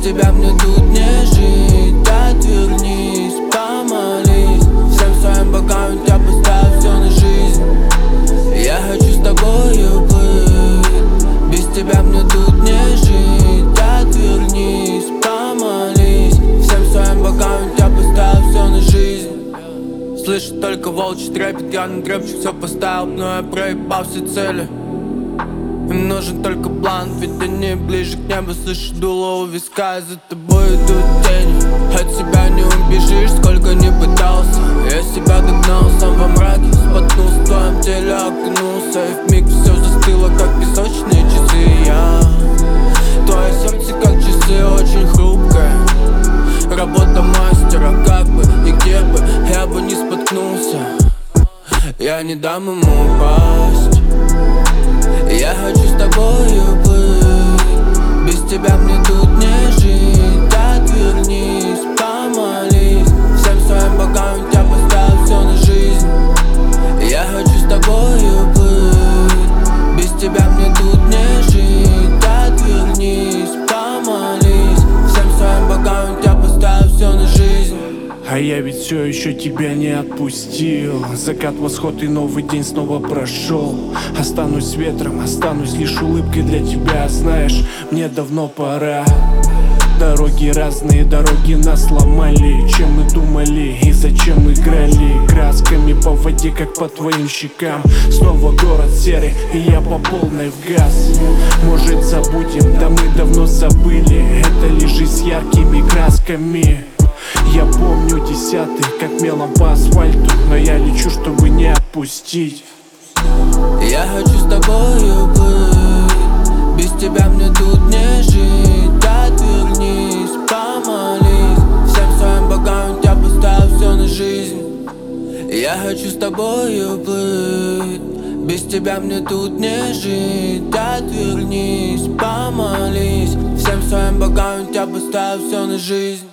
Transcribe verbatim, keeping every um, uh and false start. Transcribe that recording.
тебя мне тут не жить. Отвернись, помолись, всем своим богам я поставил все на жизнь. Я хочу с тобою быть, без тебя мне тут не жить. Отвернись, помолись, всем своим богам я поставил все на жизнь. Слышу только волчий трепет, я на трепчик все поставил, но я проебал все цели. Им нужен только план, ведь они ближе к небу. Слышу дуло у виска, и за тобой идут тени. От себя не убежишь, сколько не пытался. Я себя догнал, сам во мраке споткнулся, в твоем теле окунулся. И вмиг все застыло, как песочные часы. Я твое сердце, как часы, очень хрупкое. Работа мастера, как бы и где бы я бы не споткнулся, я не дам ему упасть. Я хочу с тобою быть, без тебя мне тут не жить. Отвернись, помолись, всем своим богам я поставил все на жизнь. Я хочу с тобою быть, без тебя мне тут не жить. Отвернись, помолись, всем своим богам я поставил все на жизнь. А я ведь все еще тебя не отпустил. Закат, восход и новый день снова прошел. Останусь ветром, останусь лишь улыбкой для тебя. Знаешь, мне давно пора. Дороги разные, дороги нас сломали. Чем мы думали и зачем играли? Красками по воде, как по твоим щекам. Снова город серый, и я по полной в газ. Может забудем, да мы давно забыли. Это лишь жизнь с яркими красками. Я помню десятый, как мелом по асфальту, но я лечу, чтобы не отпустить. Я хочу с тобою быть, без тебя мне тут не жить. Отвернись, помолись, всем своим богам я поставил все на жизнь. Я хочу с тобою быть, без тебя мне тут не жить. Отвернись, помолись, всем своим богам я поставил все на жизнь.